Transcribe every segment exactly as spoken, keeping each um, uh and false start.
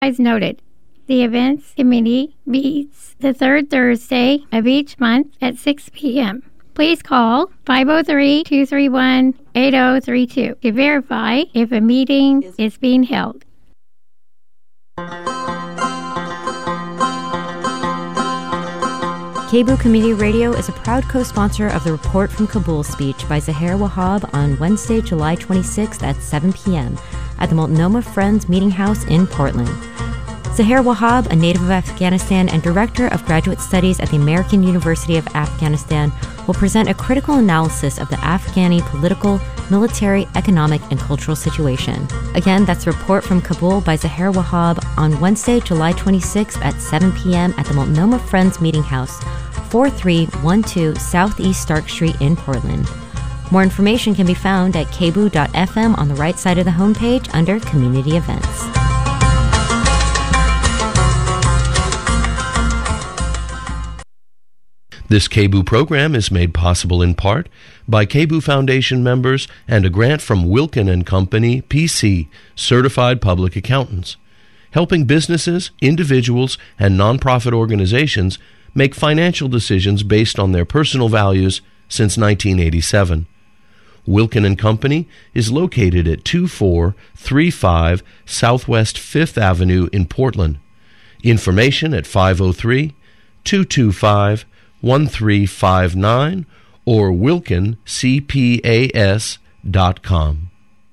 As noted, the Events Committee meets the third Thursday of each month at six p.m. Please call five oh three, two three one, eight oh three two to verify if a meeting is being held. K B O O Community Radio is a proud co-sponsor of the Report from Kabul speech by Zaher Wahab on Wednesday, July twenty-sixth at seven p.m. at the Multnomah Friends Meeting House in Portland. Zaher Wahab, a native of Afghanistan and director of graduate studies at the American University of Afghanistan, will present a critical analysis of the Afghani political, military, economic, and cultural situation. Again, that's the Report from Kabul by Zaher Wahab on Wednesday, July twenty-sixth at seven p.m. at the Multnomah Friends Meeting House, forty-three twelve Southeast Stark Street in Portland. More information can be found at k b o o dot f m on the right side of the homepage under Community Events. This K B O O program is made possible in part by K B O O Foundation members and a grant from Wilkin and Company, P C, Certified Public Accountants, helping businesses, individuals, and nonprofit organizations make financial decisions based on their personal values since nineteen eighty-seven. Wilkin and Company is located at two four three five Southwest fifth Avenue in Portland. Information at five oh three, two two five, one three five nine or wilkin c p a s dot com.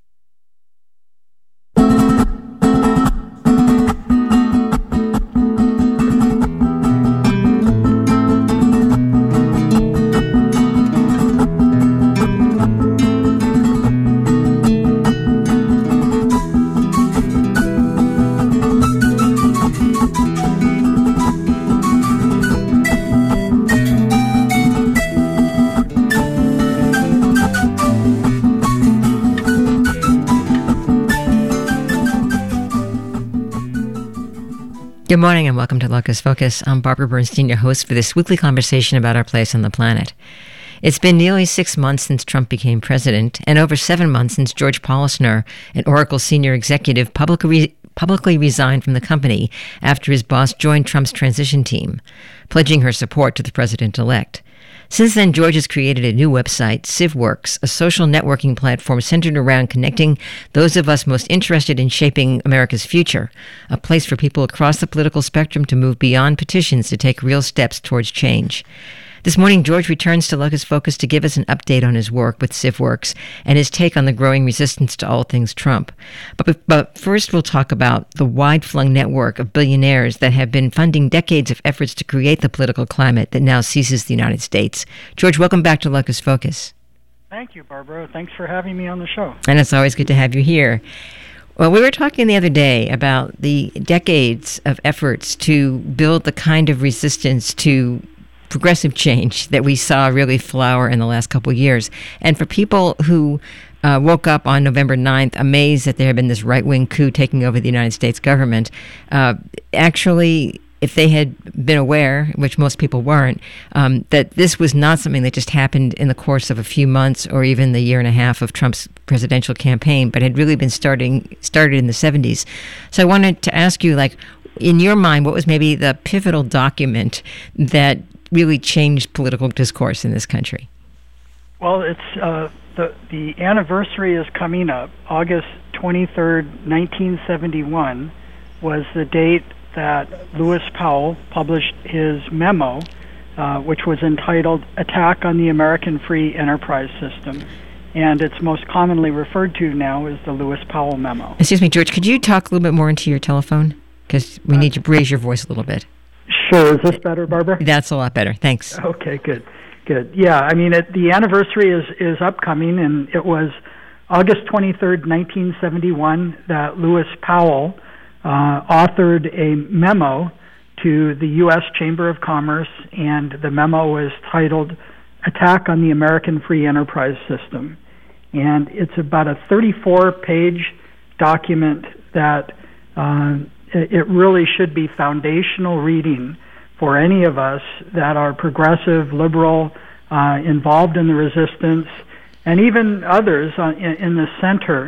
Good morning and welcome to Locus Focus. I'm Barbara Bernstein, your host for this weekly conversation about our place on the planet. It's been nearly six months since Trump became president and over seven months since George Polisner, an Oracle senior executive, publicly, publicly resigned from the company after his boss joined Trump's transition team, pledging her support to the president-elect. Since then, George has created a new website, CivWorks, a social networking platform centered around connecting those of us most interested in shaping America's future, a place for people across the political spectrum to move beyond petitions to take real steps towards change. This morning, George returns to Locus Focus to give us an update on his work with CivWorks and his take on the growing resistance to all things Trump. But, but first, we'll talk about the wide-flung network of billionaires that have been funding decades of efforts to create the political climate that now seizes the United States. George, welcome back to Locus Focus. Thank you, Barbara. Thanks for having me on the show. And it's always good to have you here. Well, we were talking the other day about the decades of efforts to build the kind of resistance to progressive change that we saw really flower in the last couple of years. And for people who uh, woke up on November ninth amazed that there had been this right-wing coup taking over the United States government, uh, actually, if they had been aware, which most people weren't, um, that this was not something that just happened in the course of a few months or even the year and a half of Trump's presidential campaign, but had really been starting started in the seventies. So I wanted to ask you, like, in your mind, what was maybe the pivotal document that really changed political discourse in this country? Well, it's uh, the the anniversary is coming up. August twenty-third, nineteen seventy-one was the date that Lewis Powell published his memo, uh, which was entitled Attack on the American Free Enterprise System. And it's most commonly referred to now as the Lewis Powell memo. Excuse me, George, could you talk a little bit more into your telephone? Because we uh, need to raise your voice a little bit. Sure. Is this better, Barbara? That's a lot better. Thanks. Okay, good. Good. Yeah, I mean, it, the anniversary is, is upcoming, and it was August twenty-third, nineteen seventy-one, that Lewis Powell uh, authored a memo to the U S Chamber of Commerce, and the memo was titled Attack on the American Free Enterprise System. And it's about a thirty-four page document that uh, it really should be foundational reading for any of us that are progressive, liberal, uh, involved in the resistance, and even others on, in, in the center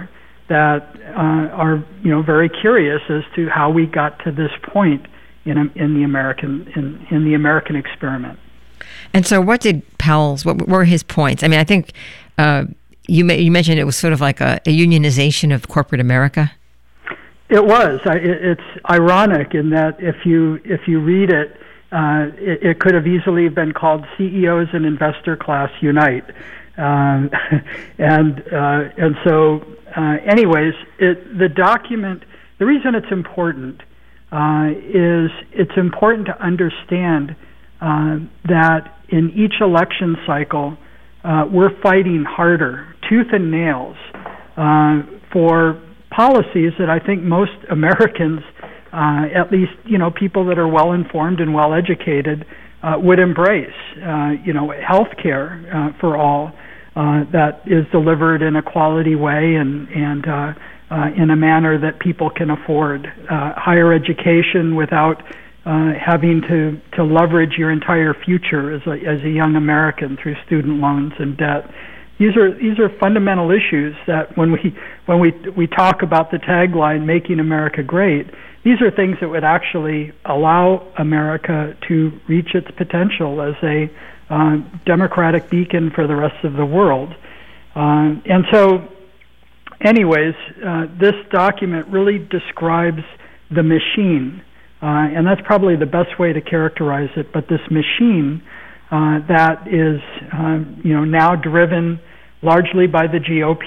that uh, are, you know, very curious as to how we got to this point in in the American in, in the American experiment. And so, what did Powell's? What were his points? I mean, I think uh, you ma- you mentioned it was sort of like a, a unionization of corporate America. It was. I, it, it's ironic in that if you if you read it, uh, it, it could have easily been called C E Os and Investor Class Unite, um, and uh, and so. Uh, anyways, it, the document, the reason it's important uh, is it's important to understand uh, that in each election cycle, uh, we're fighting harder, tooth and nails, uh, for policies that I think most Americans, uh, at least, you know, people that are well-informed and well-educated, uh, would embrace. Uh, you know, health care uh, for all. Uh, that is delivered in a quality way and, and uh, uh, in a manner that people can afford. Uh, higher education without uh, having to, to leverage your entire future as a, as a young American through student loans and debt. These are these are fundamental issues that when we when we we talk about the tagline "Making America Great," these are things that would actually allow America to reach its potential as a Uh, democratic beacon for the rest of the world. Uh, and so, anyways, uh, this document really describes the machine, uh, and that's probably the best way to characterize it, but this machine uh, that is uh, you know, now driven largely by the G O P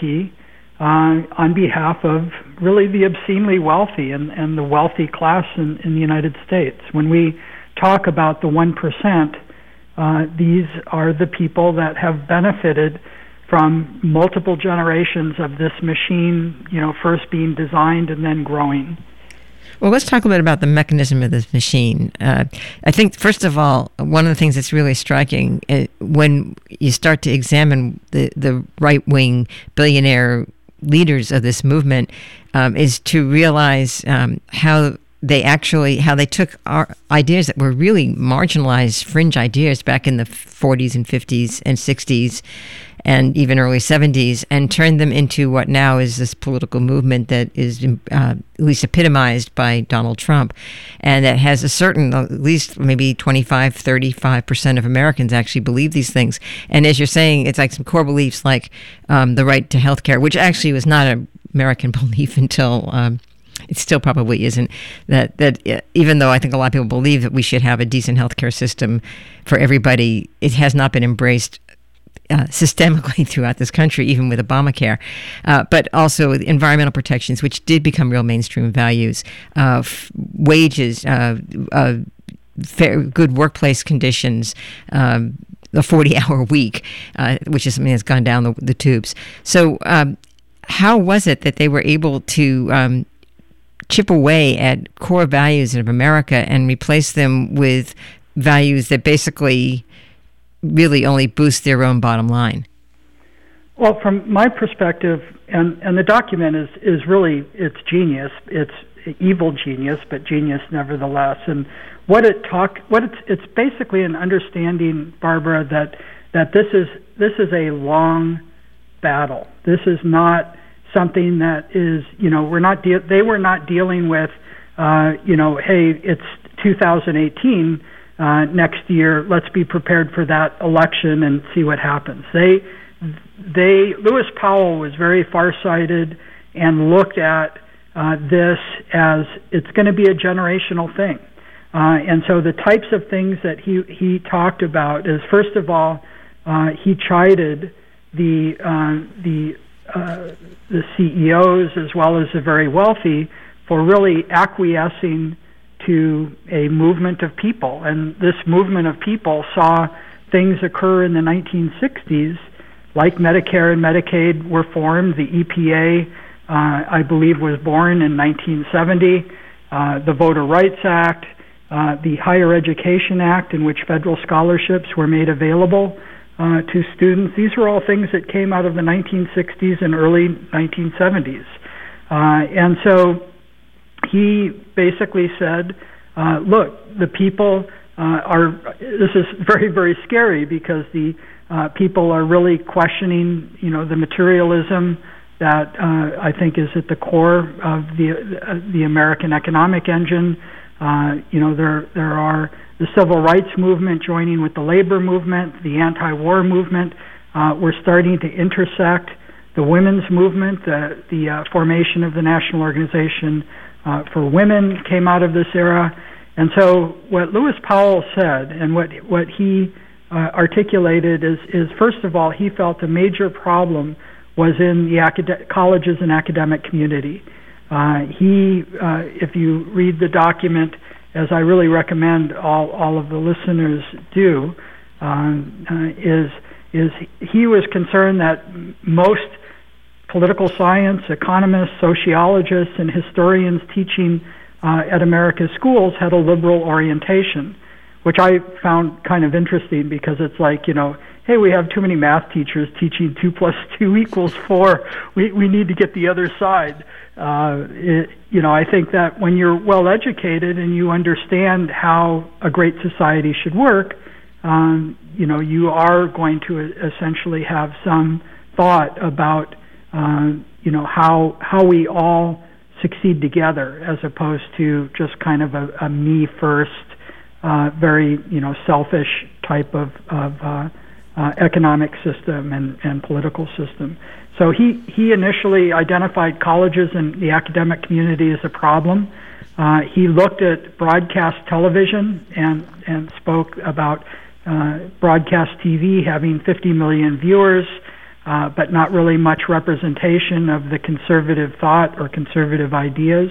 uh, on behalf of really the obscenely wealthy and, and the wealthy class in, in the United States. When we talk about the one percent, Uh, these are the people that have benefited from multiple generations of this machine, you know, first being designed and then growing. Well, let's talk a bit about the mechanism of this machine. Uh, I think, first of all, one of the things that's really striking uh, when you start to examine the, the right-wing billionaire leaders of this movement um, is to realize um, how they actually, how they took our ideas that were really marginalized fringe ideas back in the forties and fifties and sixties and even early seventies and turned them into what now is this political movement that is uh, at least epitomized by Donald Trump, and that has a certain, at least maybe twenty-five, thirty-five percent of Americans actually believe these things. And as you're saying, it's like some core beliefs like um, the right to health care, which actually was not an American belief until... Um, It still probably isn't, that that even though I think a lot of people believe that we should have a decent healthcare system for everybody, it has not been embraced uh, systemically throughout this country, even with Obamacare. Uh, but also environmental protections, which did become real mainstream values, uh, f- wages, uh, uh, fair, good workplace conditions, um, the forty-hour week, uh, which is something that's gone down the, the tubes. So um, how was it that they were able to um, chip away at core values of America and replace them with values that basically really only boost their own bottom line? Well, from my perspective, and, and the document is, is really, it's genius. It's evil genius, but genius nevertheless. And what it talk, what it's, it's basically an understanding, Barbara, that that this is this is a long battle. This is not something that is, you know, we're not de- they were not dealing with, uh, you know, hey, it's two thousand eighteen uh, next year. Let's be prepared for that election and see what happens. They, they, Lewis Powell was very farsighted and looked at uh, this as it's going to be a generational thing. Uh, and so the types of things that he he talked about is, first of all, uh, he chided the uh, the Uh, the C E Os as well as the very wealthy for really acquiescing to a movement of people. And this movement of people saw things occur in the nineteen sixties, like Medicare and Medicaid were formed. The E P A, uh, I believe, was born in nineteen seventy. Uh, the Voter Rights Act, uh, the Higher Education Act, in which federal scholarships were made available Uh, to students. These were all things that came out of the nineteen sixties and early nineteen seventies. Uh, and so he basically said, uh, look, the people uh, are, this is very, very scary because the uh, people are really questioning, you know, the materialism that uh, I think is at the core of the uh, the American economic engine. Uh, you know, there there are the civil rights movement joining with the labor movement, the anti-war movement. Uh, we're starting to intersect the women's movement. The, the uh, formation of the National Organization uh, for Women came out of this era. And so what Lewis Powell said and what what he uh, articulated is, is, first of all, he felt a major problem was in the acad- colleges and academic community. Uh, he, uh, if you read the document, as I really recommend all, all of the listeners do, um, uh, is is he was concerned that most political science, economists, sociologists, and historians teaching uh, at America's schools had a liberal orientation, which I found kind of interesting because it's like, you know, hey, we have too many math teachers teaching two plus two equals four. We we need to get the other side. Uh, it, you know, I think that when you're well educated and you understand how a great society should work, um, you know, you are going to essentially have some thought about, uh, you know, how how we all succeed together, as opposed to just kind of a, a me first, uh, very you know selfish type of of uh, uh, economic system and, and political system. So he, he initially identified colleges and the academic community as a problem. Uh, he looked at broadcast television and, and spoke about uh, broadcast T V having fifty million viewers, uh, but not really much representation of the conservative thought or conservative ideas.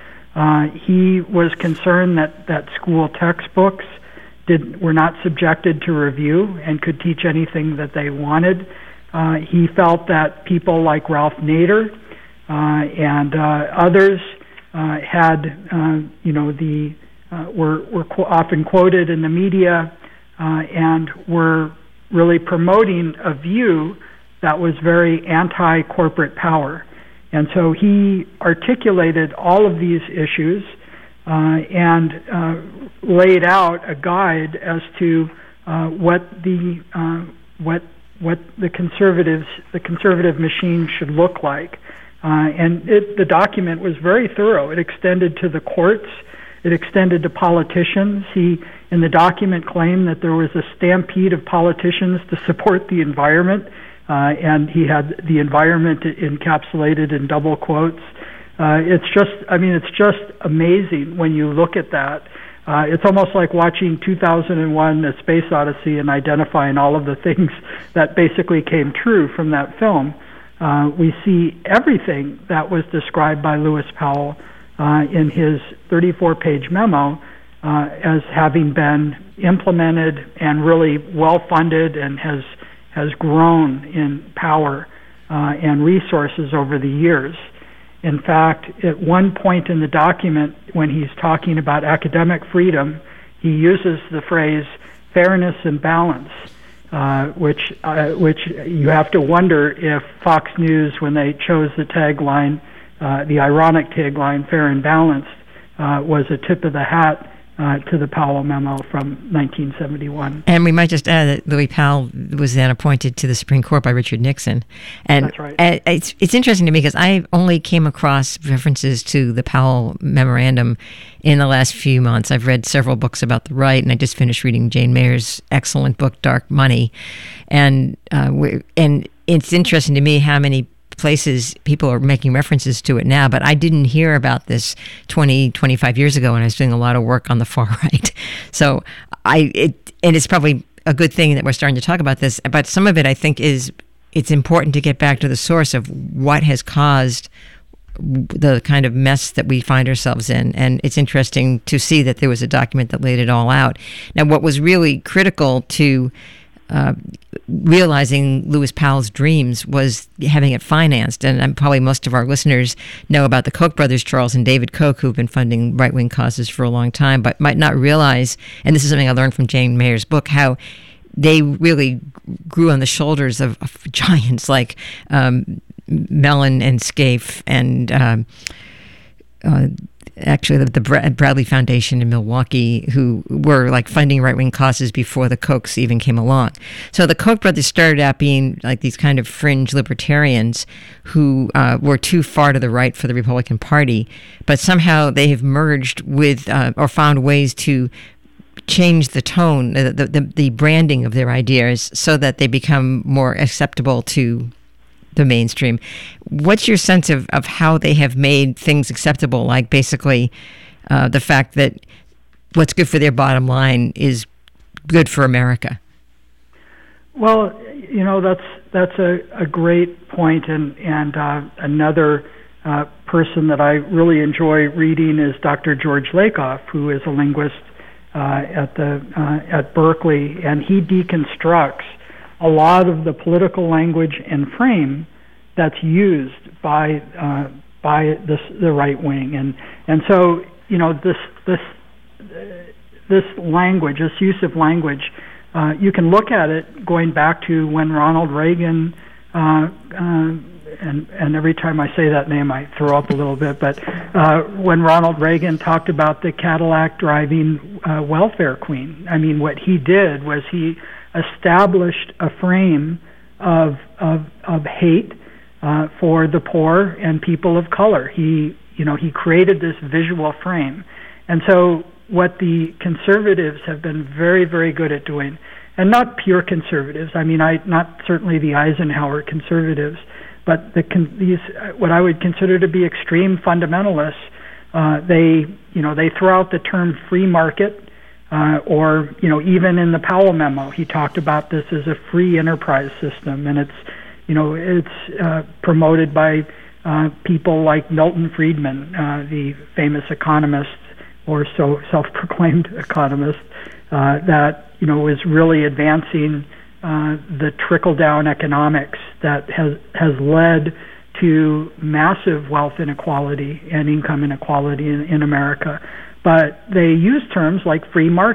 Uh, he was concerned that, that school textbooks did, were not subjected to review and could teach anything that they wanted. Uh, he felt that people like Ralph Nader uh, and uh, others uh, had, uh, you know, the uh, were were qu- often quoted in the media uh, and were really promoting a view that was very anti-corporate power. And so he articulated all of these issues uh, and uh, laid out a guide as to uh, what the uh, what what the conservatives, the conservative machine should look like. Uh, and it, the document was very thorough. It extended to the courts. It extended to politicians. He, in the document, claimed that there was a stampede of politicians to support the environment, uh, and he had the environment encapsulated in double quotes. Uh, it's just, I mean, it's just amazing when you look at that. Uh, it's almost like watching two thousand one: A Space Odyssey and identifying all of the things that basically came true from that film. Uh, we see everything that was described by Lewis Powell uh, in his thirty-four page memo uh, as having been implemented and really well-funded and has has grown in power uh, and resources over the years. In fact, at one point in the document, when he's talking about academic freedom, he uses the phrase fairness and balance, uh, which uh, which you have to wonder if Fox News, when they chose the tagline, uh, the ironic tagline, fair and balanced, uh, was a tip of the hat uh, to the Powell memo from nineteen seventy-one. And we might just add that Louis Powell was then appointed to the Supreme Court by Richard Nixon. And That's right. And it's, it's interesting to me because I only came across references to the Powell memorandum in the last few months. I've read several books about the right, and I just finished reading Jane Mayer's excellent book, Dark Money. And uh, we, and it's interesting to me how many places people are making references to it now, but I didn't hear about this twenty, twenty-five years ago when I was doing a lot of work on the far right. So I, it, and it's probably a good thing that we're starting to talk about this, but some of it I think is, it's important to get back to the source of what has caused the kind of mess that we find ourselves in. And it's interesting to see that there was a document that laid it all out. Now, what was really critical to Uh, realizing Lewis Powell's dreams was having it financed. And um, probably most of our listeners know about the Koch brothers, Charles and David Koch, who've been funding right-wing causes for a long time, but might not realize, and this is something I learned from Jane Mayer's book, how they really grew on the shoulders of, of giants like um, Mellon and Scaife and um, uh, actually the, the Bradley Foundation in Milwaukee, who were like funding right-wing causes before the Kochs even came along. So the Koch brothers started out being like these kind of fringe libertarians who uh, were too far to the right for the Republican Party, but somehow they have merged with uh, or found ways to change the tone, the, the, the branding of their ideas so that they become more acceptable to the mainstream. What's your sense of, of how they have made things acceptable, like basically uh, the fact that what's good for their bottom line is good for America? Well, you know, that's that's a, a great point, and, and uh, another uh, person that I really enjoy reading is Doctor George Lakoff, who is a linguist uh, at the uh, at Berkeley, and he deconstructs a lot of the political language and frame that's used by uh, by this, the right wing, and and so you know this this uh, this language, this use of language, uh, you can look at it going back to when Ronald Reagan, uh, uh, and and every time I say that name I throw up a little bit, but uh, when Ronald Reagan talked about the Cadillac driving uh, welfare queen, I mean what he did was he established a frame of of, of hate uh, for the poor and people of color. He, you know, he created this visual frame, and so what the conservatives have been very, very good at doing, and not pure conservatives. I mean, I not certainly the Eisenhower conservatives, but the con- these what I would consider to be extreme fundamentalists. Uh, they, you know, they throw out the term free market. Uh, or, you know, even in the Powell memo, he talked about this as a free enterprise system, and it's, you know, it's uh, promoted by uh, people like Milton Friedman, uh, the famous economist, or so self-proclaimed economist, uh, that, you know, is really advancing uh, the trickle-down economics that has has led to massive wealth inequality and income inequality in, in America. But they use terms like free market.